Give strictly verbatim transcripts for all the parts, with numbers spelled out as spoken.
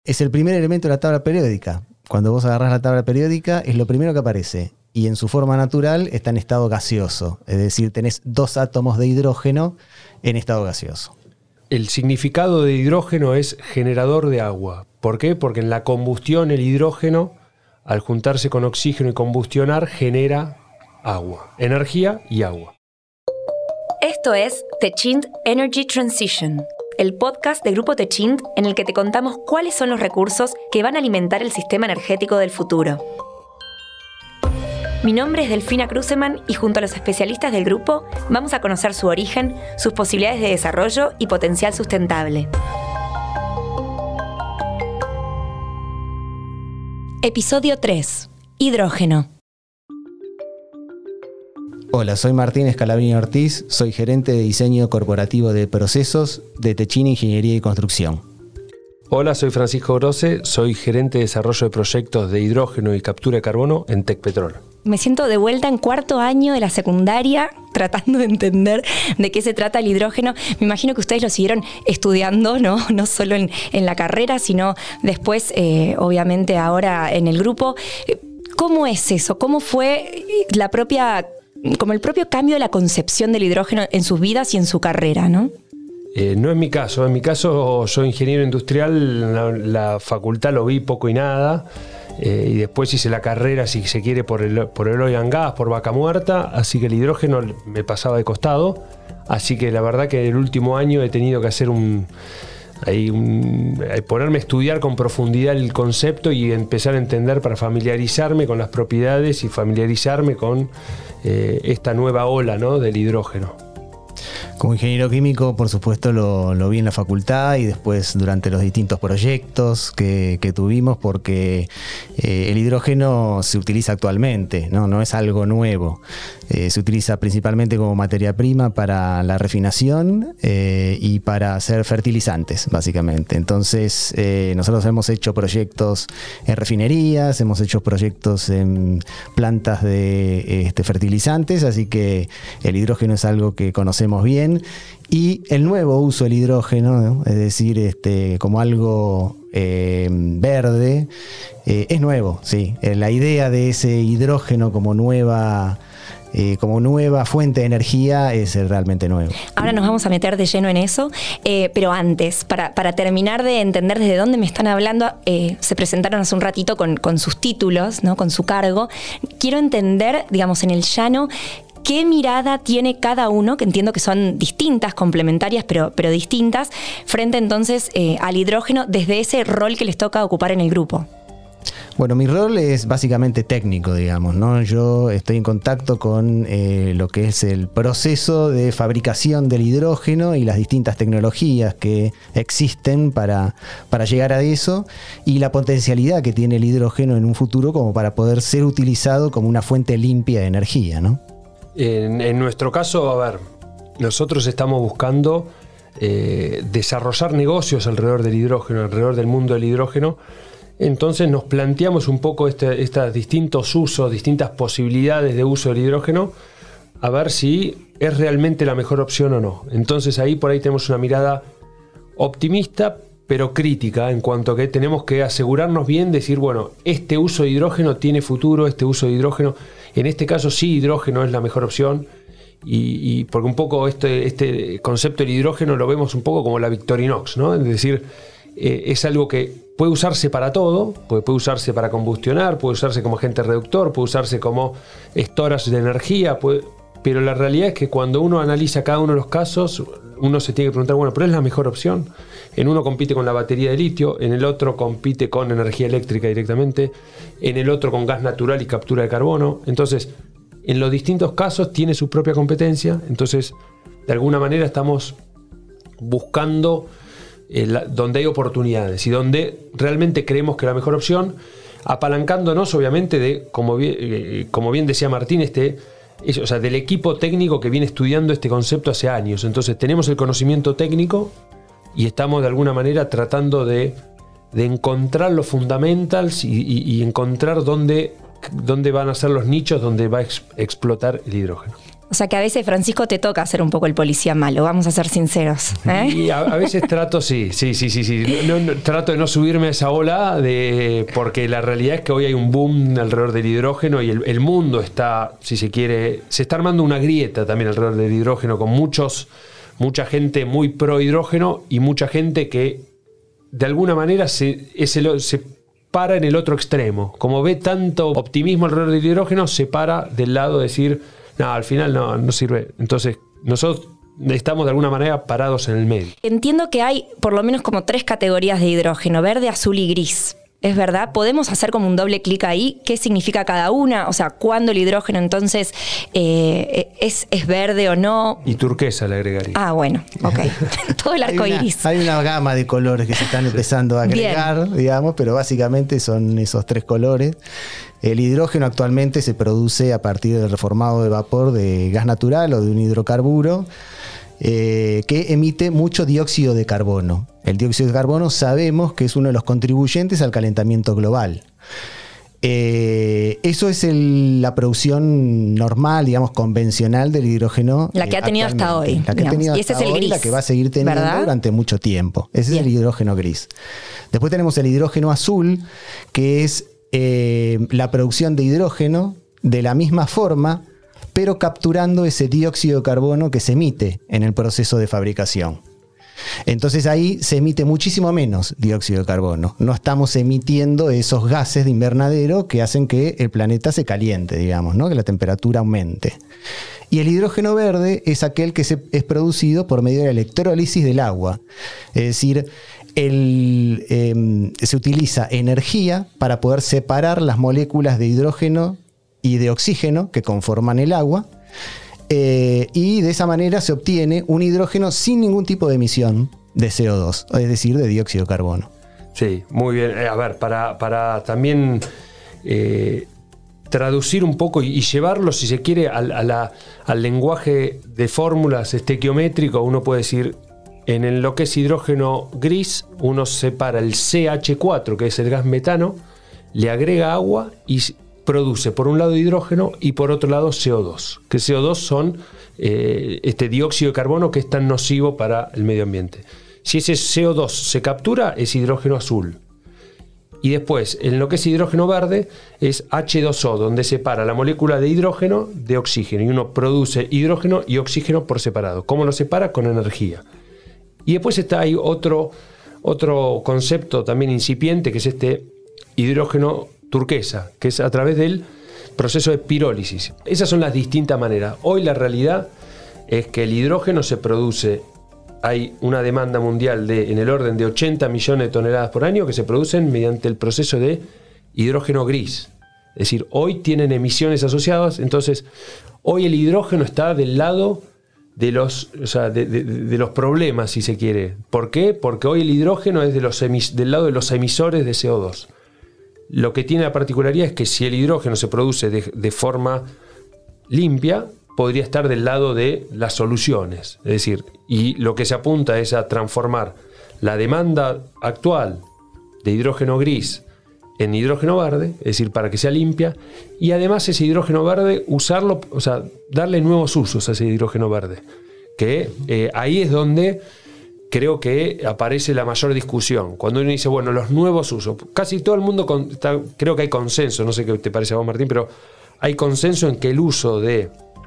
Es el primer elemento de la tabla periódica. Cuando vos agarrás la tabla periódica, es lo primero que aparece. Y en su forma natural está en estado gaseoso. Es decir, tenés dos átomos de hidrógeno en estado gaseoso. El significado de hidrógeno es generador de agua. ¿Por qué? Porque en la combustión el hidrógeno, al juntarse con oxígeno y combustionar, genera agua, energía y agua. Esto es Techint Energy Transition, el podcast de Grupo Techint en el que te contamos cuáles son los recursos que van a alimentar el sistema energético del futuro. Mi nombre es Delfina Kruseman y junto a los especialistas del grupo vamos a conocer su origen, sus posibilidades de desarrollo y potencial sustentable. Episodio tres. Hidrógeno. Hola, soy Martín Scalabrini Ortiz, soy gerente de diseño corporativo de procesos de Techint Ingeniería y Construcción. Hola, soy Francisco Grosse, soy gerente de desarrollo de proyectos de hidrógeno y captura de carbono en Tecpetrol. Me siento de vuelta en cuarto año de la secundaria tratando de entender de qué se trata el hidrógeno. Me imagino que ustedes lo siguieron estudiando, ¿no? No solo en, en la carrera, sino después, eh, obviamente ahora en el grupo. ¿Cómo es eso? ¿Cómo fue la propia... como el propio cambio de la concepción del hidrógeno en sus vidas y en su carrera, ¿no? Eh, no es mi caso. En mi caso, soy ingeniero industrial, la, la facultad lo vi poco y nada, eh, y después hice la carrera, si se quiere, por el, por el oil and gas, por Vaca Muerta, así que el hidrógeno me pasaba de costado, así que la verdad que el último año he tenido que hacer un... Ahí un, ponerme a estudiar con profundidad el concepto y empezar a entender para familiarizarme con las propiedades y familiarizarme con eh, esta nueva ola, ¿no?, del hidrógeno. Como ingeniero químico, por supuesto, lo, lo vi en la facultad y después durante los distintos proyectos que, que tuvimos, porque eh, el hidrógeno se utiliza actualmente, no, no es algo nuevo. Eh, se utiliza principalmente como materia prima para la refinación eh, y para hacer fertilizantes, básicamente. Entonces, eh, nosotros hemos hecho proyectos en refinerías, hemos hecho proyectos en plantas de este, fertilizantes, así que el hidrógeno es algo que conocemos bien. Y el nuevo uso del hidrógeno, ¿no?, es decir, este, como algo eh, verde, eh, es nuevo, sí. La idea de ese hidrógeno como nueva... Eh, como nueva fuente de energía es realmente nuevo. Ahora nos vamos a meter de lleno en eso, eh, pero antes, para, para terminar de entender desde dónde me están hablando, eh, se presentaron hace un ratito con, con sus títulos, ¿no?, con su cargo. Quiero entender, digamos, en el llano, ¿qué mirada tiene cada uno, que entiendo que son distintas, complementarias, pero, pero distintas, frente entonces eh, al hidrógeno desde ese rol que les toca ocupar en el grupo? Bueno, mi rol es básicamente técnico, digamos, ¿no? Yo estoy en contacto con eh, lo que es el proceso de fabricación del hidrógeno y las distintas tecnologías que existen para, para llegar a eso y la potencialidad que tiene el hidrógeno en un futuro como para poder ser utilizado como una fuente limpia de energía, ¿no? En, en nuestro caso, a ver, nosotros estamos buscando eh, desarrollar negocios alrededor del hidrógeno, alrededor del mundo del hidrógeno. Entonces nos planteamos un poco este, estos distintos usos, distintas posibilidades de uso del hidrógeno, a ver si es realmente la mejor opción o no. Entonces ahí por ahí tenemos una mirada optimista, pero crítica, en cuanto a que tenemos que asegurarnos bien, decir, bueno, este uso de hidrógeno tiene futuro, este uso de hidrógeno, en este caso sí hidrógeno es la mejor opción, y, y porque un poco este, este concepto del hidrógeno lo vemos un poco como la Victorinox, ¿no? Es decir, eh, es algo que puede usarse para todo, puede, puede usarse para combustionar, puede usarse como agente reductor, puede usarse como storage de energía, puede, pero la realidad es que cuando uno analiza cada uno de los casos, uno se tiene que preguntar, bueno, ¿pero es la mejor opción? En uno compite con la batería de litio, en el otro compite con energía eléctrica directamente, en el otro con gas natural y captura de carbono. Entonces, en los distintos casos tiene su propia competencia, entonces, de alguna manera estamos buscando Eh, la, donde hay oportunidades y donde realmente creemos que la mejor opción, apalancándonos obviamente de, como bien, eh, como bien decía Martín, este, es, o sea, del equipo técnico que viene estudiando este concepto hace años. Entonces tenemos el conocimiento técnico y estamos de alguna manera tratando de, de encontrar los fundamentals y, y, y encontrar dónde, dónde van a ser los nichos donde va a ex, explotar el hidrógeno. O sea que a veces, Francisco, te toca ser un poco el policía malo, vamos a ser sinceros. ¿eh? Y a, a veces trato, sí, sí, sí, sí, sí. No, no, trato de no subirme a esa ola, de, porque la realidad es que hoy hay un boom alrededor del hidrógeno y el, el mundo está, si se quiere, se está armando una grieta también alrededor del hidrógeno, con muchos, mucha gente muy pro hidrógeno y mucha gente que de alguna manera se, es el, se para en el otro extremo. Como ve tanto optimismo alrededor del hidrógeno, se para del lado de decir, no, al final no, no sirve. Entonces, nosotros estamos de alguna manera parados en el medio. Entiendo que hay por lo menos como tres categorías de hidrógeno: verde, azul y gris. ¿Es verdad? ¿Podemos hacer como un doble clic ahí? ¿Qué significa cada una? O sea, ¿cuándo el hidrógeno entonces eh, es, es verde o no? Y turquesa le agregaría. Ah, bueno, ok. Todo el arco hay una, iris. Hay una gama de colores que se están empezando a agregar, bien, digamos, pero básicamente son esos tres colores. El hidrógeno actualmente se produce a partir del reformado de vapor de gas natural o de un hidrocarburo eh, que emite mucho dióxido de carbono. El dióxido de carbono sabemos que es uno de los contribuyentes al calentamiento global. Eh, eso es el, la producción normal, digamos, convencional del hidrógeno. La que ha tenido hasta hoy. La que ha tenido y ese hasta es el hoy, gris, la que va a seguir teniendo, ¿verdad?, durante mucho tiempo. Ese Bien. Es el hidrógeno gris. Después tenemos el hidrógeno azul, que es eh, la producción de hidrógeno de la misma forma, pero capturando ese dióxido de carbono que se emite en el proceso de fabricación. Entonces ahí se emite muchísimo menos dióxido de carbono. No estamos emitiendo esos gases de invernadero que hacen que el planeta se caliente, digamos, ¿no?, que la temperatura aumente. Y el hidrógeno verde es aquel que se, es producido por medio de la electrólisis del agua. Es decir, el, eh, se utiliza energía para poder separar las moléculas de hidrógeno y de oxígeno que conforman el agua. Eh, y de esa manera se obtiene un hidrógeno sin ningún tipo de emisión de C O dos, es decir, de dióxido de carbono. Sí, muy bien. A ver, para, para también eh, traducir un poco y, y llevarlo, si se quiere, al, a la, al lenguaje de fórmulas estequiométrico, uno puede decir, en el, lo que es hidrógeno gris, uno separa el C H cuatro, que es el gas metano, le agrega agua y produce por un lado hidrógeno y por otro lado C O dos, que C O dos son eh, este dióxido de carbono que es tan nocivo para el medio ambiente. Si ese C O dos se captura, es hidrógeno azul. Y después, en lo que es hidrógeno verde, es H dos O, donde separa la molécula de hidrógeno de oxígeno. Y uno produce hidrógeno y oxígeno por separado. ¿Cómo lo separa? Con energía. Y después está ahí otro, otro concepto también incipiente, que es este hidrógeno turquesa, que es a través del proceso de pirólisis. Esas son las distintas maneras. Hoy la realidad es que el hidrógeno se produce, hay una demanda mundial de, en el orden de ochenta millones de toneladas por año que se producen mediante el proceso de hidrógeno gris. Es decir, hoy tienen emisiones asociadas, entonces hoy el hidrógeno está del lado de los, o sea, de, de, de los problemas, si se quiere. ¿Por qué? Porque hoy el hidrógeno es de los emis, del lado de los emisores de C O dos. Lo que tiene la particularidad es que si el hidrógeno se produce de, de forma limpia, podría estar del lado de las soluciones. Es decir, y lo que se apunta es a transformar la demanda actual de hidrógeno gris en hidrógeno verde, es decir, para que sea limpia, y además ese hidrógeno verde usarlo, o sea, darle nuevos usos a ese hidrógeno verde. Que eh, ahí es donde creo que aparece la mayor discusión. Cuando uno dice, bueno, los nuevos usos, casi todo el mundo, con, está, creo que hay consenso, no sé qué te parece a vos, Martín, pero hay consenso en que el uso de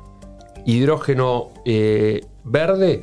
hidrógeno eh, verde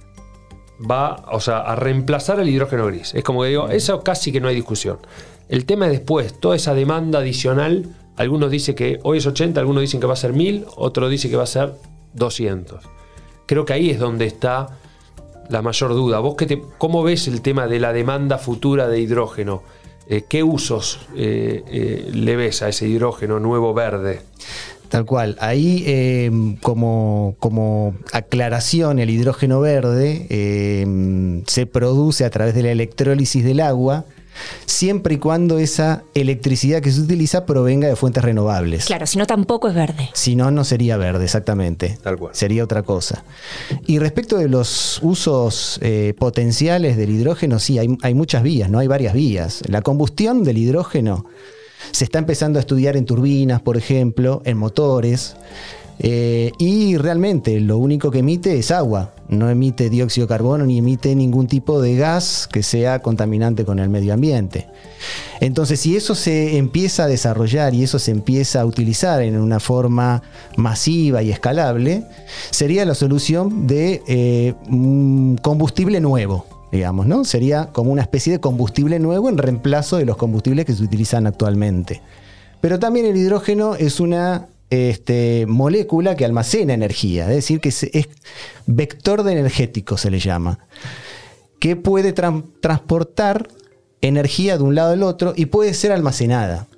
va, o sea, a reemplazar el hidrógeno gris. Es como que digo, eso casi que no hay discusión. El tema es después, toda esa demanda adicional, algunos dicen que hoy es ochenta, algunos dicen que va a ser mil, otros dicen que va a ser doscientos. Creo que ahí es donde está la mayor duda. ¿Vos qué te, cómo ves el tema de la demanda futura de hidrógeno? Eh, ¿Qué usos eh, eh, le ves a ese hidrógeno nuevo verde? Tal cual. Ahí, eh, como, como aclaración, el hidrógeno verde eh, se produce a través de la electrólisis del agua, siempre y cuando esa electricidad que se utiliza provenga de fuentes renovables. Claro, si no tampoco es verde. Si no, no sería verde, exactamente. Tal cual. Sería otra cosa. Y respecto de los usos eh, potenciales del hidrógeno, sí, hay, hay muchas vías, ¿no? Hay varias vías. La combustión del hidrógeno se está empezando a estudiar en turbinas, por ejemplo, en motores. Eh, y realmente lo único que emite es agua, no emite dióxido de carbono ni emite ningún tipo de gas que sea contaminante con el medio ambiente. Entonces, si eso se empieza a desarrollar y eso se empieza a utilizar en una forma masiva y escalable, sería la solución de eh, un combustible nuevo, digamos, ¿no? Sería como una especie de combustible nuevo en reemplazo de los combustibles que se utilizan actualmente. Pero también el hidrógeno es una Este, molécula que almacena energía, es decir, que es, es vector de energético, se le llama, que puede tra- transportar energía de un lado al otro y puede ser almacenada.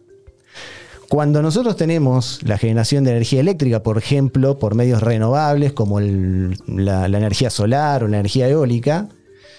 Cuando nosotros tenemos la generación de energía eléctrica, por ejemplo, por medios renovables como el, la, la energía solar o la energía eólica,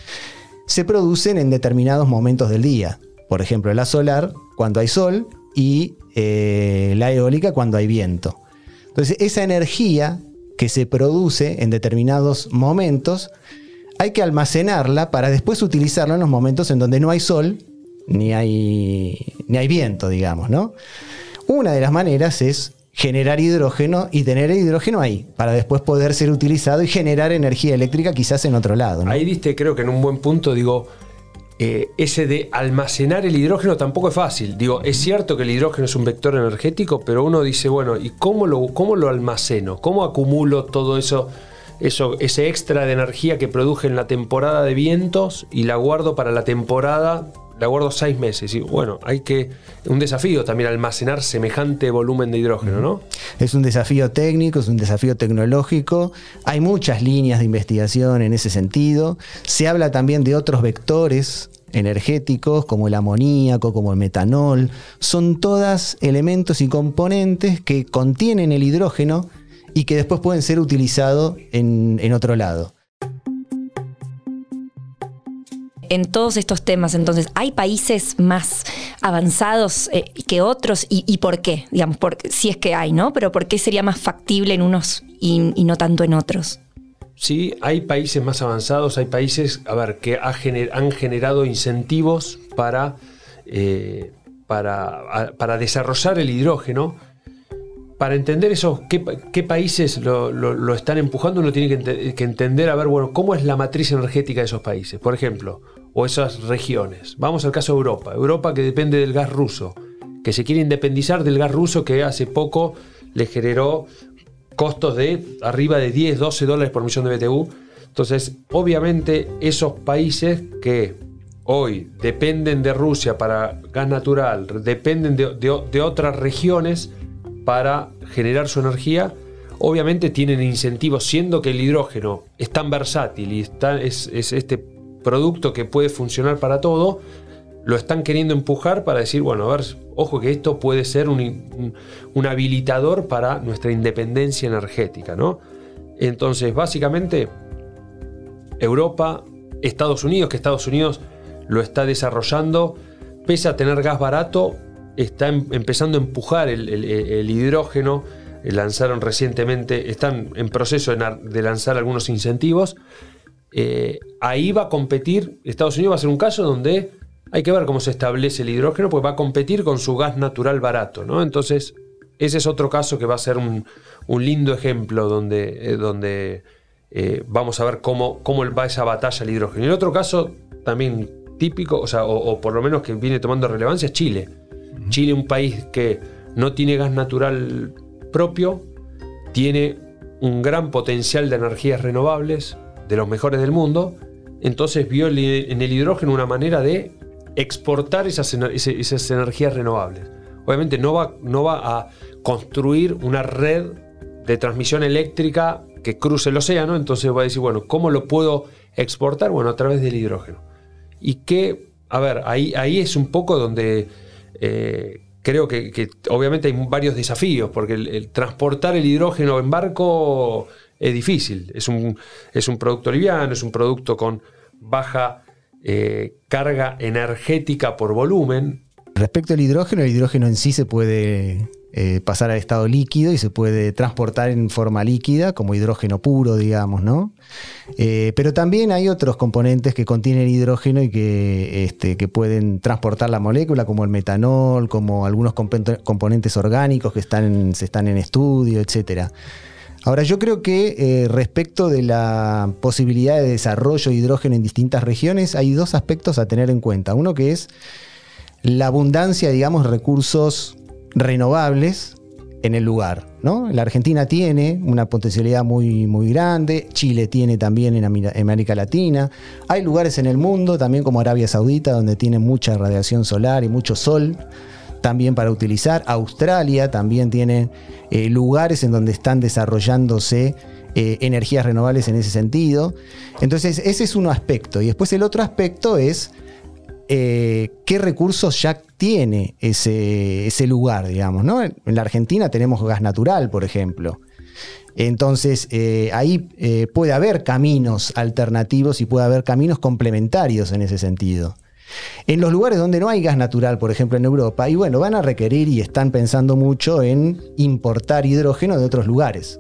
se producen en determinados momentos del día. Por ejemplo, la solar cuando hay sol y eh, la eólica cuando hay viento. Entonces, esa energía que se produce en determinados momentos hay que almacenarla para después utilizarla en los momentos en donde no hay sol ni hay, ni hay viento, digamos, ¿no? Una de las maneras es generar hidrógeno y tener el hidrógeno ahí, para después poder ser utilizado y generar energía eléctrica quizás en otro lado, ¿no? Ahí diste, creo que en un buen punto, digo, eh, ese de almacenar el hidrógeno tampoco es fácil. Digo, es cierto que el hidrógeno es un vector energético, pero uno dice, bueno, ¿y cómo lo, cómo lo almaceno? ¿Cómo acumulo todo eso, eso, ese extra de energía que produje en la temporada de vientos y la guardo para la temporada? La guardo seis meses y bueno, hay que, un desafío también almacenar semejante volumen de hidrógeno, ¿no? Es un desafío técnico, es un desafío tecnológico, hay muchas líneas de investigación en ese sentido, se habla también de otros vectores energéticos como el amoníaco, como el metanol, son todas elementos y componentes que contienen el hidrógeno y que después pueden ser utilizados en, en otro lado. En todos estos temas, entonces, ¿hay países más avanzados eh, que otros? ¿Y, y por qué? Digamos, porque, si es que hay, ¿no? Pero ¿por qué sería más factible en unos y, y no tanto en otros? Sí, hay países más avanzados, hay países, a ver, que ha gener, han generado incentivos para, eh, para, a, para desarrollar el hidrógeno. Para entender eso, ¿qué, qué países lo, lo, lo están empujando? Uno tiene que, ent- que entender, a ver, bueno, ¿cómo es la matriz energética de esos países? Por ejemplo, o esas regiones. Vamos al caso de Europa. Europa, que depende del gas ruso, que se quiere independizar del gas ruso, que hace poco le generó costos de arriba de diez, doce dólares por millón de B T U. Entonces, obviamente, esos países que hoy dependen de Rusia para gas natural, dependen de, de, de otras regiones para generar su energía, obviamente tienen incentivos, siendo que el hidrógeno es tan versátil y está, es, es este producto que puede funcionar para todo, lo están queriendo empujar para decir, bueno, a ver, ojo que esto puede ser un, un, un habilitador para nuestra independencia energética, ¿no? Entonces, básicamente, Europa, Estados Unidos, que Estados Unidos lo está desarrollando, pese a tener gas barato, está em, empezando a empujar el, el, el hidrógeno. Lanzaron recientemente, están en proceso de, de lanzar algunos incentivos. Eh, ahí va a competir, Estados Unidos va a ser un caso donde hay que ver cómo se establece el hidrógeno, porque va a competir con su gas natural barato, ¿no? Entonces, ese es otro caso que va a ser un, un lindo ejemplo donde, eh, donde eh, vamos a ver cómo, cómo va esa batalla el hidrógeno. Y el otro caso también típico, o sea, o, o por lo menos que viene tomando relevancia, es Chile. Uh-huh. Chile, un país que no tiene gas natural propio, tiene un gran potencial de energías renovables, de los mejores del mundo, entonces vio en el hidrógeno una manera de exportar esas, esas energías renovables. Obviamente no va, no va a construir una red de transmisión eléctrica que cruce el océano, entonces va a decir, bueno, ¿cómo lo puedo exportar? Bueno, a través del hidrógeno. Y que, a ver, ahí, ahí es un poco donde eh, creo que, que obviamente hay varios desafíos, porque el, el transportar el hidrógeno en barco es difícil, es un, es un producto liviano, es un producto con baja eh, carga energética por volumen. Respecto al hidrógeno, el hidrógeno en sí se puede eh, pasar al estado líquido y se puede transportar en forma líquida como hidrógeno puro, digamos, ¿no? Eh, pero también hay otros componentes que contienen hidrógeno y que, este, que pueden transportar la molécula, como el metanol, como algunos comp- componentes orgánicos que están en, se están en estudio, etcétera. Ahora, yo creo que eh, respecto de la posibilidad de desarrollo de hidrógeno en distintas regiones, hay dos aspectos a tener en cuenta. Uno que es la abundancia, digamos, de recursos renovables en el lugar, ¿no? La Argentina tiene una potencialidad muy, muy grande, Chile tiene también en América Latina, hay lugares en el mundo, también como Arabia Saudita, donde tiene mucha radiación solar y mucho sol también para utilizar. Australia también tiene eh, lugares en donde están desarrollándose eh, energías renovables en ese sentido. Entonces ese es un aspecto, y después el otro aspecto es Eh, qué recursos ya tiene ese, ese lugar, digamos, ¿no? En la Argentina tenemos gas natural, por ejemplo. Entonces, eh, ahí eh, puede haber caminos alternativos y puede haber caminos complementarios en ese sentido. En los lugares donde no hay gas natural, por ejemplo en Europa, y bueno, van a requerir y están pensando mucho en importar hidrógeno de otros lugares.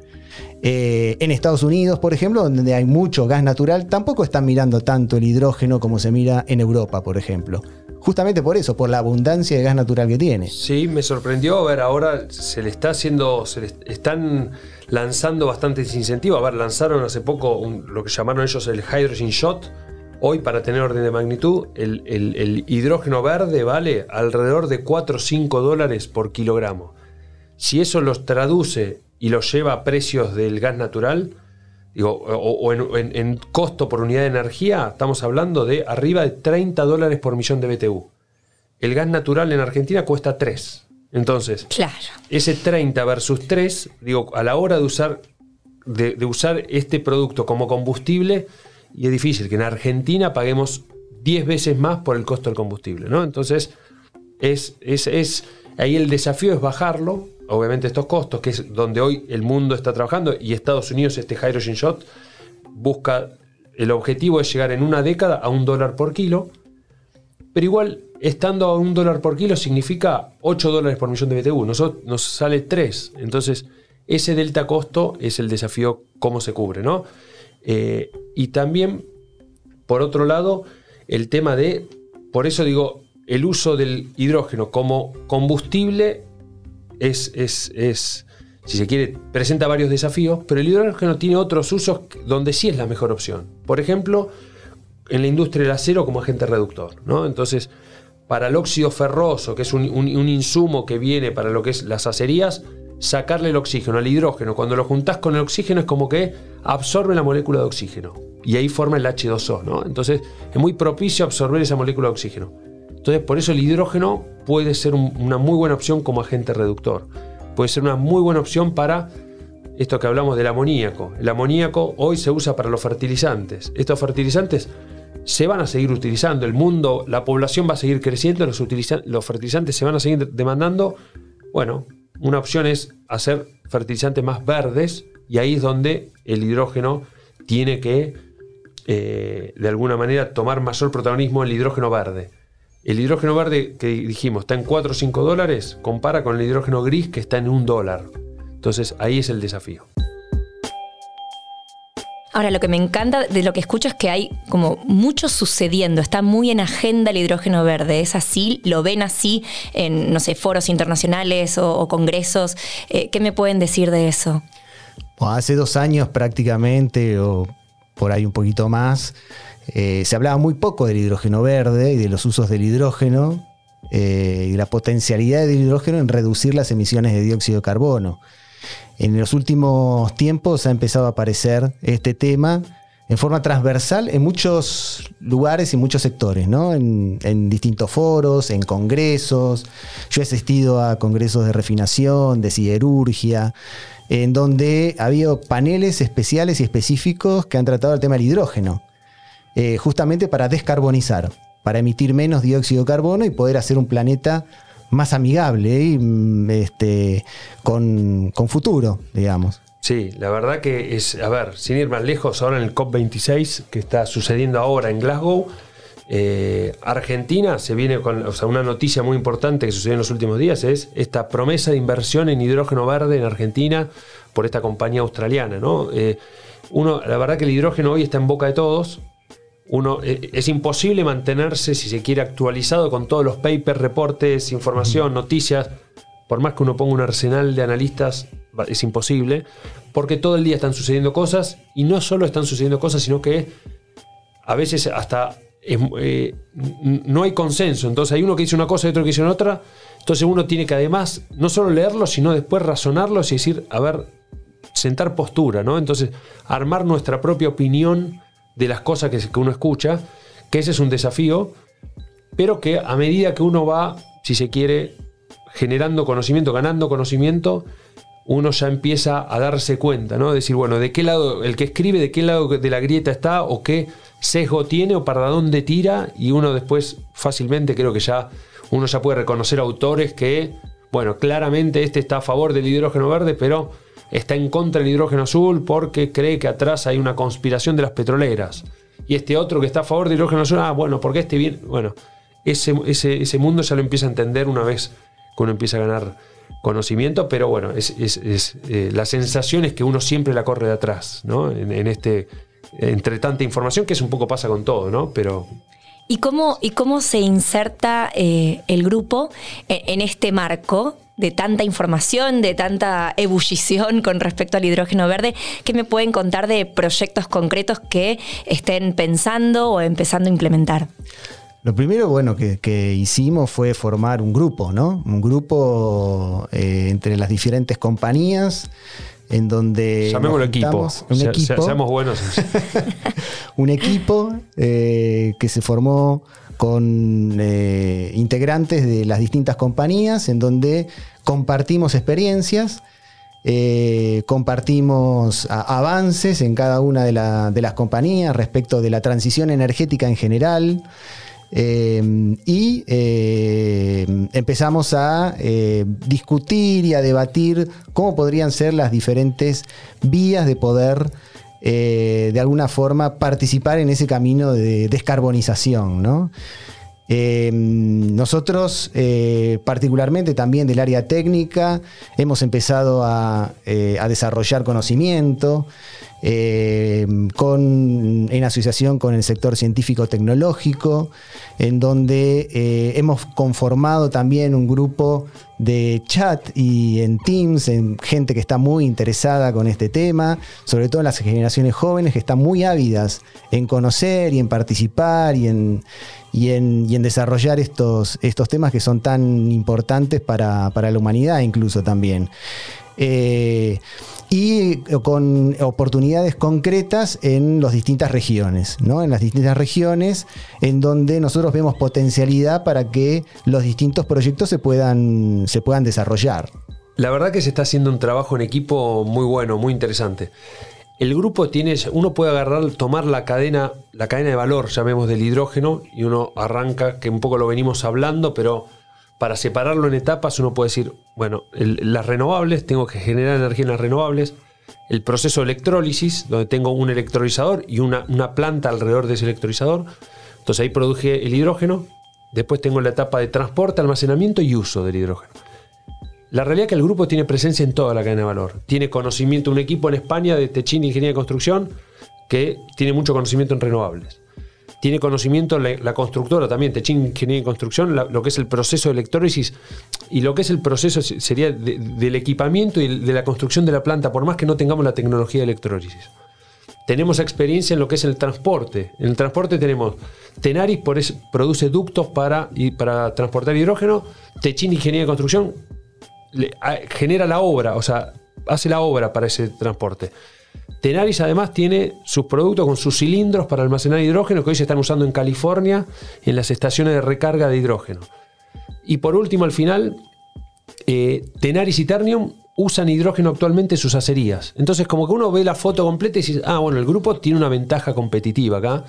Eh, en Estados Unidos, por ejemplo, donde hay mucho gas natural, tampoco están mirando tanto el hidrógeno como se mira en Europa, por ejemplo. Justamente por eso, por la abundancia de gas natural que tiene. Sí, me sorprendió. A ver, ahora se le está haciendo, se le están lanzando bastantes incentivos. A ver, lanzaron hace poco un, lo que llamaron ellos el Hydrogen Shot. Hoy, para tener orden de magnitud, el, el, el hidrógeno verde vale alrededor de cuatro o cinco dólares por kilogramo. Si eso los traduce y los lleva a precios del gas natural, digo, o, o en, en, en costo por unidad de energía, estamos hablando de arriba de treinta dólares por millón de B T U. El gas natural en Argentina cuesta tres. Entonces, claro, ese treinta versus tres, digo, a la hora de usar, de, de usar este producto como combustible, y es difícil que en Argentina paguemos diez veces más por el costo del combustible, ¿no? Entonces, es, es, es ahí el desafío es bajarlo, obviamente estos costos, que es donde hoy el mundo está trabajando, y Estados Unidos, este Hydrogen Shot, busca, el objetivo es llegar en una década a un dólar por kilo, pero igual, estando a un dólar por kilo significa ocho dólares por millón de B T U, nos, nos sale tres, entonces ese delta costo es el desafío, cómo se cubre, ¿no? Eh, y también, por otro lado, el tema de, por eso digo, el uso del hidrógeno como combustible es, es, es, si se quiere, presenta varios desafíos, pero el hidrógeno tiene otros usos donde sí es la mejor opción. Por ejemplo, en la industria del acero como agente reductor, ¿no? Entonces, para el óxido ferroso, que es un, un, un insumo que viene para lo que es las acerías, sacarle el oxígeno al hidrógeno, cuando lo juntás con el oxígeno, es como que absorbe la molécula de oxígeno y ahí forma el hache dos o, ¿no? Entonces es muy propicio absorber esa molécula de oxígeno. Entonces por eso el hidrógeno puede ser un, una muy buena opción como agente reductor. Puede ser una muy buena opción para esto que hablamos del amoníaco. El amoníaco hoy se usa para los fertilizantes. Estos fertilizantes se van a seguir utilizando. El mundo, la población va a seguir creciendo, los, utiliza- los fertilizantes se van a seguir demandando. Bueno, una opción es hacer fertilizantes más verdes, y ahí es donde el hidrógeno tiene que, eh, de alguna manera, tomar mayor protagonismo, el hidrógeno verde. El hidrógeno verde que dijimos está en cuatro o cinco dólares, compara con el hidrógeno gris que está en un dólar. Entonces ahí es el desafío. Ahora, lo que me encanta de lo que escucho es que hay como mucho sucediendo, está muy en agenda el hidrógeno verde. ¿Es así? ¿Lo ven así en, no sé, foros internacionales o, o congresos? Eh, ¿Qué me pueden decir de eso? Bueno, hace dos años prácticamente, o por ahí un poquito más, eh, se hablaba muy poco del hidrógeno verde y de los usos del hidrógeno eh, y la potencialidad del hidrógeno en reducir las emisiones de dióxido de carbono. En los últimos tiempos ha empezado a aparecer este tema en forma transversal en muchos lugares y muchos sectores, ¿no? En, en distintos foros, en congresos. Yo he asistido a congresos de refinación, de siderurgia, en donde ha habido paneles especiales y específicos que han tratado el tema del hidrógeno, eh, justamente para descarbonizar, para emitir menos dióxido de carbono y poder hacer un planeta más amigable y este, con, con futuro, digamos. Sí, la verdad que es, a ver, sin ir más lejos, ahora en el COP veintiséis que está sucediendo ahora en Glasgow, Eh, Argentina se viene con, o sea, una noticia muy importante que sucedió en los últimos días es esta promesa de inversión en hidrógeno verde en Argentina por esta compañía australiana, ¿no? Eh, uno, la verdad que el hidrógeno hoy está en boca de todos. Uno, eh, es imposible mantenerse, si se quiere, actualizado con todos los papers, reportes, información, noticias. Por más que uno ponga un arsenal de analistas, es imposible, porque todo el día están sucediendo cosas, y no solo están sucediendo cosas, sino que a veces hasta Es, eh, no hay consenso. Entonces hay uno que dice una cosa y otro que dice otra. Entonces uno tiene que además no solo leerlo, sino después razonarlos y decir, a ver, sentar postura, ¿no? Entonces armar nuestra propia opinión de las cosas que, que uno escucha, que ese es un desafío, pero que a medida que uno va, si se quiere, generando conocimiento, ganando conocimiento, uno ya empieza a darse cuenta, ¿no? Decir, bueno, de qué lado, el que escribe, de qué lado de la grieta está, o qué sesgo tiene, o para dónde tira, y uno después fácilmente creo que ya uno ya puede reconocer autores que, bueno, claramente este está a favor del hidrógeno verde, pero está en contra del hidrógeno azul porque cree que atrás hay una conspiración de las petroleras. Y este otro que está a favor del hidrógeno azul, ah, bueno, porque este bien, bueno, ese, ese, ese mundo ya lo empieza a entender una vez que uno empieza a ganar conocimiento, pero bueno, es, es, es eh, la sensación es que uno siempre la corre de atrás, ¿no? En, en este, entre tanta información, que es un poco pasa con todo, ¿no? Pero ¿Y cómo, y cómo se inserta eh, el grupo en, en este marco de tanta información, de tanta ebullición con respecto al hidrógeno verde? ¿Qué me pueden contar de proyectos concretos que estén pensando o empezando a implementar? Lo primero, bueno, que, que hicimos fue formar un grupo, ¿no? Un grupo eh, entre las diferentes compañías, en donde llamémoslo equipo. Un se, equipo. Se, seamos buenos. un equipo eh, que se formó con eh, integrantes de las distintas compañías, en donde compartimos experiencias, eh, compartimos a, avances en cada una de, la, de las compañías respecto de la transición energética en general. Eh, y eh, empezamos a eh, discutir y a debatir cómo podrían ser las diferentes vías de poder eh, de alguna forma participar en ese camino de descarbonización, ¿no? Eh, nosotros, eh, particularmente también del área técnica, hemos empezado a, eh, a desarrollar conocimiento eh, con, en asociación con el sector científico-tecnológico, en donde eh, hemos conformado también un grupo de chat y en Teams, en gente que está muy interesada con este tema, sobre todo en las generaciones jóvenes que están muy ávidas en conocer y en participar y en, y en, y en desarrollar estos, estos temas que son tan importantes para, para la humanidad incluso también. Eh, y con oportunidades concretas en las distintas regiones, ¿no? En las distintas regiones en donde nosotros vemos potencialidad para que los distintos proyectos se puedan, se puedan desarrollar. La verdad que se está haciendo un trabajo en equipo muy bueno, muy interesante. El grupo tiene, uno puede agarrar, tomar la cadena, la cadena de valor, llamemos, del hidrógeno, y uno arranca, que un poco lo venimos hablando, pero para separarlo en etapas uno puede decir, bueno, el, las renovables, tengo que generar energía en las renovables, el proceso de electrólisis, donde tengo un electrolizador y una, una planta alrededor de ese electrolizador, entonces ahí produje el hidrógeno, después tengo la etapa de transporte, almacenamiento y uso del hidrógeno. La realidad es que el grupo tiene presencia en toda la cadena de valor, tiene conocimiento, un equipo en España de Techin de Ingeniería de Construcción que tiene mucho conocimiento en renovables. Tiene conocimiento la, la constructora también, Techin Ingeniería de Construcción, la, lo que es el proceso de electrólisis y lo que es el proceso sería de, del equipamiento y de la construcción de la planta, por más que no tengamos la tecnología de electrólisis. Tenemos experiencia en lo que es el transporte. En el transporte tenemos Tenaris, por eso produce ductos para, y para transportar hidrógeno. Techin Ingeniería de Construcción le, a, genera la obra, o sea, hace la obra para ese transporte. Tenaris además tiene sus productos con sus cilindros para almacenar hidrógeno que hoy se están usando en California en las estaciones de recarga de hidrógeno. Y por último, al final, eh, Tenaris y Ternium usan hidrógeno actualmente en sus acerías. Entonces, como que uno ve la foto completa y dice, ah, bueno, el grupo tiene una ventaja competitiva acá.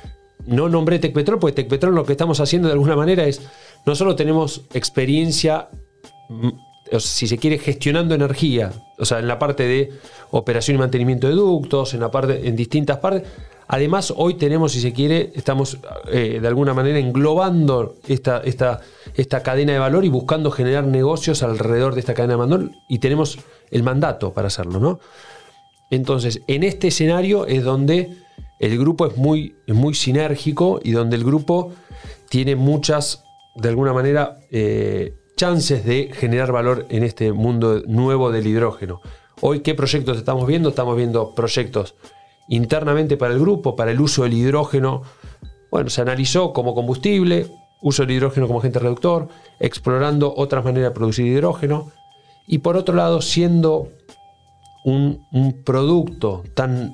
No nombré Tecpetrol, porque Tecpetrol lo que estamos haciendo de alguna manera es, no solo tenemos experiencia si se quiere, gestionando energía, o sea, en la parte de operación y mantenimiento de ductos, en la parte, en distintas partes. Además, hoy tenemos, si se quiere, estamos eh, de alguna manera englobando esta, esta, esta cadena de valor y buscando generar negocios alrededor de esta cadena de valor, y tenemos el mandato para hacerlo, ¿no? Entonces, en este escenario es donde el grupo es muy, es muy sinérgico y donde el grupo tiene muchas, de alguna manera, eh, chances de generar valor en este mundo nuevo del hidrógeno. Hoy, ¿qué proyectos estamos viendo? Estamos viendo proyectos internamente para el grupo, para el uso del hidrógeno. Bueno, se analizó como combustible, uso del hidrógeno como agente reductor, explorando otras maneras de producir hidrógeno. Y por otro lado, siendo un, un producto tan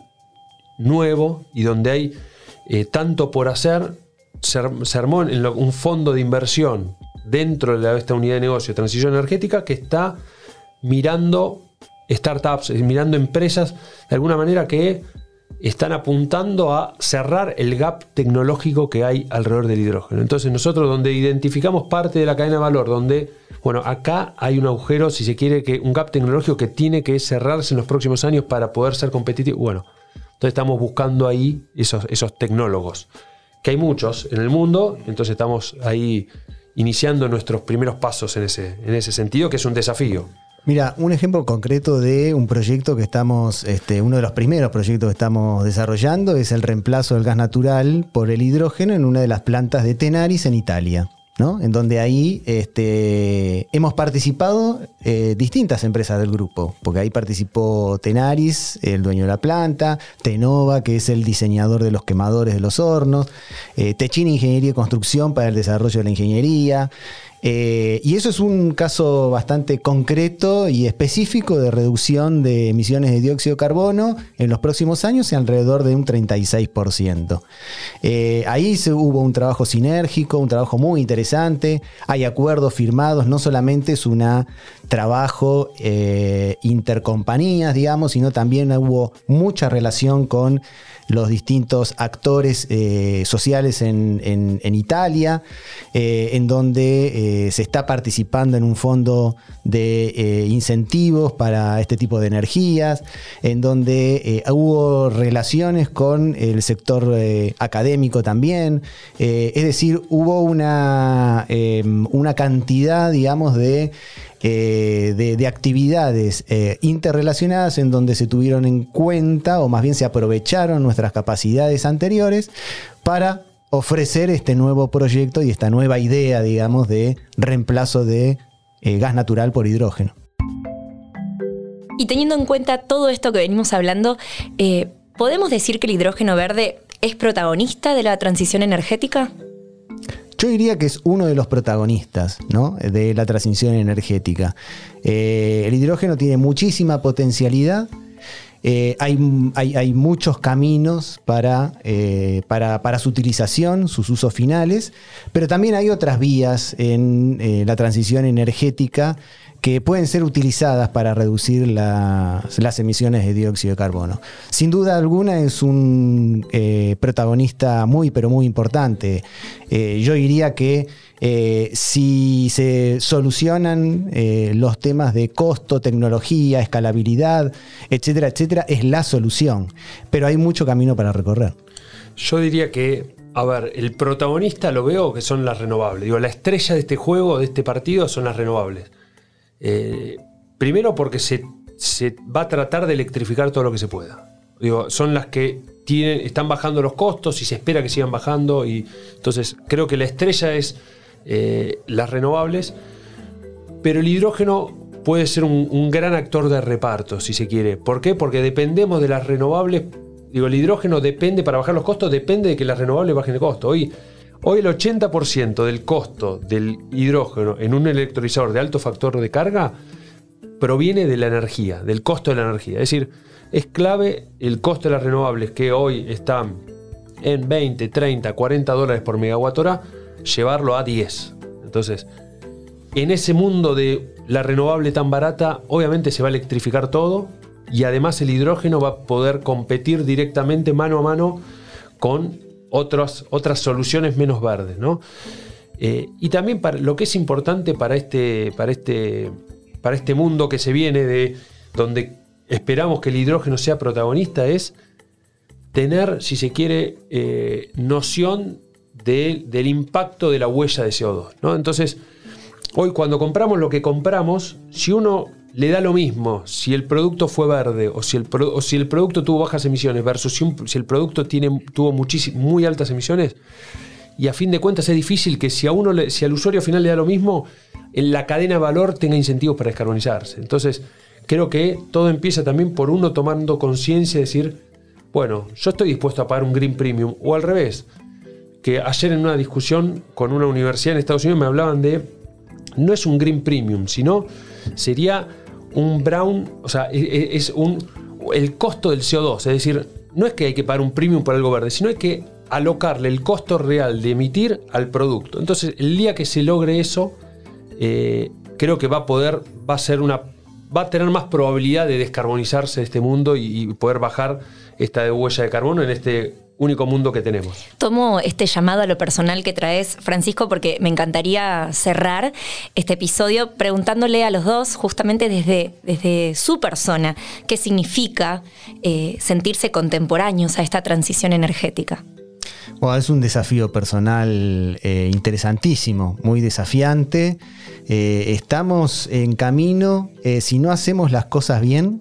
nuevo y donde hay eh, tanto por hacer, se, se armó en lo, un fondo de inversión dentro de esta unidad de negocio de transición energética que está mirando startups, mirando empresas de alguna manera que están apuntando a cerrar el gap tecnológico que hay alrededor del hidrógeno. Entonces nosotros, donde identificamos parte de la cadena de valor, donde, bueno, acá hay un agujero, si se quiere, que un gap tecnológico que tiene que cerrarse en los próximos años para poder ser competitivo. Bueno, entonces estamos buscando ahí esos, esos tecnólogos, que hay muchos en el mundo, entonces estamos ahí iniciando nuestros primeros pasos en ese, en ese sentido, que es un desafío. Mira, un ejemplo concreto de un proyecto que estamos, este, uno de los primeros proyectos que estamos desarrollando es el reemplazo del gas natural por el hidrógeno en una de las plantas de Tenaris en Italia, ¿no? En donde ahí este, hemos participado eh, distintas empresas del grupo, porque ahí participó Tenaris, el dueño de la planta, Tenova, que es el diseñador de los quemadores de los hornos, eh, Techini Ingeniería y Construcción para el desarrollo de la ingeniería. Eh, y eso es un caso bastante concreto y específico de reducción de emisiones de dióxido de carbono en los próximos años en alrededor de un treinta y seis por ciento. Eh, ahí se, hubo un trabajo sinérgico, un trabajo muy interesante, hay acuerdos firmados, no solamente es un trabajo eh, intercompañías, digamos, sino también hubo mucha relación con los distintos actores eh, sociales en, en, en Italia, eh, en donde eh, se está participando en un fondo de eh, incentivos para este tipo de energías, en donde eh, hubo relaciones con el sector eh, académico también, eh, es decir, hubo una, eh, una cantidad, digamos, de Eh, de, de actividades eh, interrelacionadas en donde se tuvieron en cuenta, o más bien se aprovecharon nuestras capacidades anteriores para ofrecer este nuevo proyecto y esta nueva idea, digamos, de reemplazo de eh, gas natural por hidrógeno. Y teniendo en cuenta todo esto que venimos hablando, eh, ¿podemos decir que el hidrógeno verde es protagonista de la transición energética? Yo diría que es uno de los protagonistas, ¿no?, de la transición energética. Eh, el hidrógeno tiene muchísima potencialidad. Eh, hay, hay, hay muchos caminos para, eh, para, para su utilización, sus usos finales, pero también hay otras vías en eh, la transición energética que pueden ser utilizadas para reducir la, las emisiones de dióxido de carbono. Sin duda alguna es un eh, protagonista muy, pero muy importante. Eh, yo diría que eh, si se solucionan eh, los temas de costo, tecnología, escalabilidad, etcétera, etcétera, es la solución. Pero hay mucho camino para recorrer. Yo diría que, a ver, el protagonista lo veo que son las renovables. Digo, la estrella de este juego, de este partido, son las renovables. Eh, primero porque se, se va a tratar de electrificar todo lo que se pueda. Digo, son las que tienen, están bajando los costos y se espera que sigan bajando. Y entonces creo que la estrella es eh, las renovables, pero el hidrógeno puede ser un, un gran actor de reparto, si se quiere. ¿Por qué? Porque dependemos de las renovables. Digo, el hidrógeno depende, para bajar los costos, depende de que las renovables bajen el costo. Hoy Hoy el ochenta por ciento del costo del hidrógeno en un electrolizador de alto factor de carga proviene de la energía, del costo de la energía. Es decir, es clave el costo de las renovables, que hoy están en veinte, treinta, cuarenta dólares por megawatt hora, llevarlo a diez. Entonces, en ese mundo de la renovable tan barata, obviamente se va a electrificar todo, y además el hidrógeno va a poder competir directamente mano a mano con Otros, otras soluciones menos verdes, ¿no? Eh, y también para, lo que es importante para este, para este para este mundo que se viene, de donde esperamos que el hidrógeno sea protagonista, es tener, si se quiere, eh, noción de, del impacto de la huella de C O dos, ¿no? Entonces, hoy cuando compramos lo que compramos, si uno le da lo mismo si el producto fue verde o si el, pro, o si el producto tuvo bajas emisiones versus si, un, si el producto tiene, tuvo muy altas emisiones, y a fin de cuentas es difícil que si a uno le, si al usuario final le da lo mismo, en la cadena de valor tenga incentivos para descarbonizarse. Entonces, creo que todo empieza también por uno tomando conciencia de decir, bueno, yo estoy dispuesto a pagar un Green Premium, o al revés, que ayer en una discusión con una universidad en Estados Unidos me hablaban de, no es un Green Premium, sino sería un brown, o sea, es un, el costo del C O dos, es decir, no es que hay que pagar un premium por algo verde, sino hay que alocarle el costo real de emitir al producto. Entonces, el día que se logre eso, eh, creo que va a poder, va a ser una, va a tener más probabilidad de descarbonizarse este mundo y, y poder bajar esta huella de carbono en este único mundo que tenemos. Tomo este llamado a lo personal que traes, Francisco, porque me encantaría cerrar este episodio preguntándole a los dos, justamente desde, desde su persona, qué significa eh, sentirse contemporáneos a esta transición energética. Bueno, es un desafío personal eh, interesantísimo, muy desafiante. Eh, estamos en camino, eh, si no hacemos las cosas bien,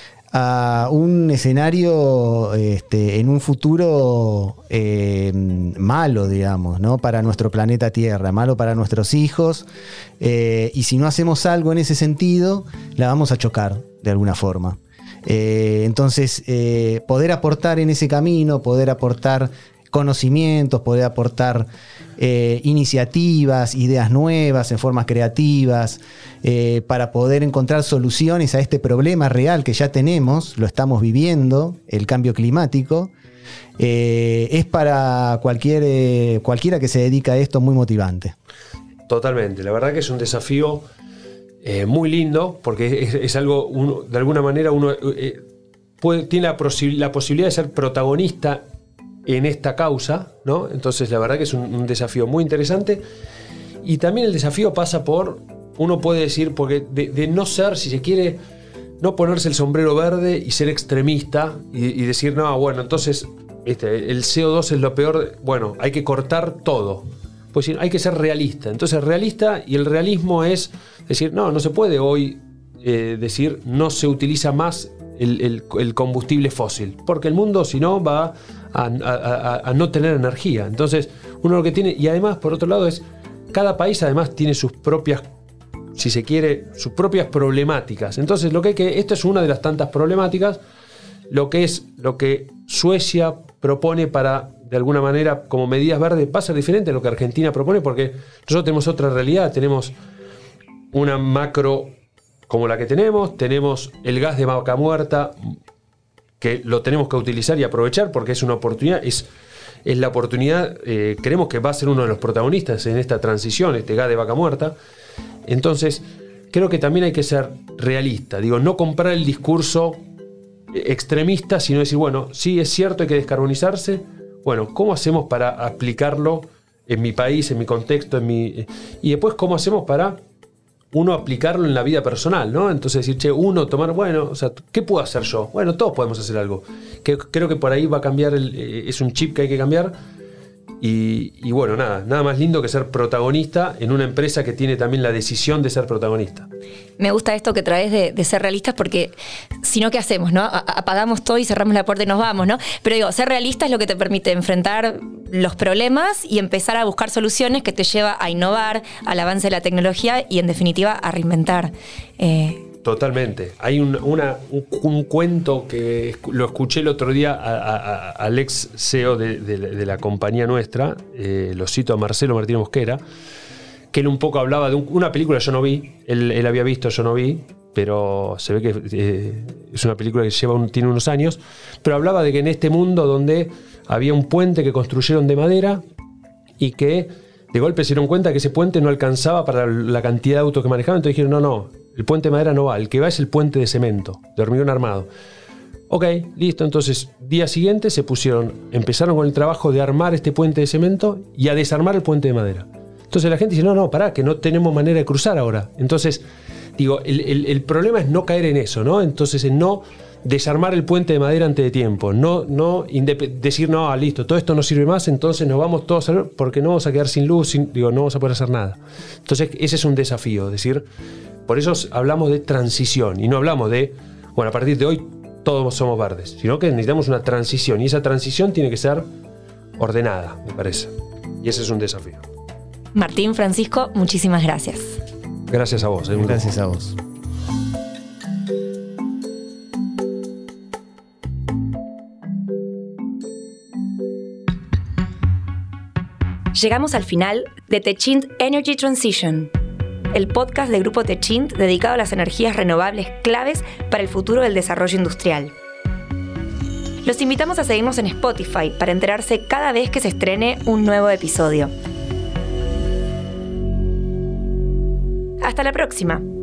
a un escenario este, en un futuro eh, malo, digamos, ¿no? Para nuestro planeta Tierra, malo para nuestros hijos, eh, y si no hacemos algo en ese sentido, la vamos a chocar de alguna forma. Eh, entonces, eh, poder aportar en ese camino, poder aportar conocimientos, poder aportar eh, iniciativas, ideas nuevas en formas creativas, eh, para poder encontrar soluciones a este problema real que ya tenemos, lo estamos viviendo, el cambio climático, eh, es para cualquier, eh, cualquiera que se dedica a esto muy motivante. Totalmente, la verdad que es un desafío eh, muy lindo, porque es, es algo, uno, de alguna manera uno eh, puede, tiene la, posi- la posibilidad de ser protagonista en esta causa, ¿no? Entonces la verdad que es un, un desafío muy interesante, y también el desafío pasa por, uno puede decir, porque de, de no ser, si se quiere, no ponerse el sombrero verde y ser extremista y, y decir, no, bueno, entonces este, el C O dos es lo peor, bueno, hay que cortar todo. Pues hay que ser realista. Entonces realista, y el realismo es decir, no, no se puede hoy eh, decir no se utiliza más el, el, el combustible fósil, porque el mundo si no va a, a, a no tener energía. Entonces uno lo que tiene, y además por otro lado es, cada país además tiene sus propias, si se quiere, sus propias problemáticas. Entonces lo que hay que, esto es una de las tantas problemáticas, lo que es lo que Suecia propone para, de alguna manera, como medidas verdes, va a ser diferente a lo que Argentina propone, porque nosotros tenemos otra realidad, tenemos una macro como la que tenemos, tenemos el gas de vaca muerta, que lo tenemos que utilizar y aprovechar porque es una oportunidad, es, es la oportunidad, eh, creemos que va a ser uno de los protagonistas en esta transición, este gas de vaca muerta. Entonces, creo que también hay que ser realista, digo, no comprar el discurso extremista, sino decir, bueno, sí es cierto, hay que descarbonizarse, bueno, ¿cómo hacemos para aplicarlo en mi país, en mi contexto, en mi, y después cómo hacemos para uno aplicarlo en la vida personal, ¿no? Entonces decir, che, uno tomar, bueno, o sea, ¿qué puedo hacer yo? Bueno, todos podemos hacer algo. Que, creo que por ahí va a cambiar, el, es un chip que hay que cambiar. Y, y bueno, nada, nada más lindo que ser protagonista en una empresa que tiene también la decisión de ser protagonista. Me gusta esto que traes de, de ser realistas, porque si no, ¿qué hacemos, no? A- apagamos todo y cerramos la puerta y nos vamos, ¿no? Pero digo, ser realista es lo que te permite enfrentar los problemas y empezar a buscar soluciones que te lleva a innovar, al avance de la tecnología y en definitiva a reinventar. Eh, Totalmente. Hay un, una, un, un cuento que lo escuché el otro día a, a, a, al ex C E O de, de, de la compañía nuestra, eh, lo cito a Marcelo Martínez Mosquera, que él un poco hablaba de un, una película que yo no vi, él, él había visto, yo no vi, pero se ve que eh, es una película que lleva un, tiene unos años, pero hablaba de que en este mundo donde había un puente que construyeron de madera y que de golpe se dieron cuenta que ese puente no alcanzaba para la cantidad de autos que manejaban, entonces dijeron, no, no, el puente de madera no va, el que va es el puente de cemento, de hormigón armado. Ok, listo, entonces día siguiente se pusieron, empezaron con el trabajo de armar este puente de cemento y a desarmar el puente de madera. Entonces la gente dice, no, no, pará, que no tenemos manera de cruzar ahora. Entonces, Digo, el, el, el problema es no caer en eso, ¿no? Entonces, en no desarmar el puente de madera antes de tiempo, no, no decir, no, ah, listo, todo esto no sirve más, entonces nos vamos todos a ver, porque no vamos a quedar sin luz, sin, digo, no vamos a poder hacer nada. Entonces, ese es un desafío, es decir, por eso hablamos de transición y no hablamos de, bueno, a partir de hoy todos somos verdes, sino que necesitamos una transición y esa transición tiene que ser ordenada, me parece. Y ese es un desafío. Martín, Francisco, muchísimas gracias. Gracias a vos. ¿eh? Gracias a vos. Llegamos al final de Techint Energy Transition, el podcast del grupo Techint dedicado a las energías renovables claves para el futuro del desarrollo industrial. Los invitamos a seguirnos en Spotify para enterarse cada vez que se estrene un nuevo episodio. Hasta la próxima.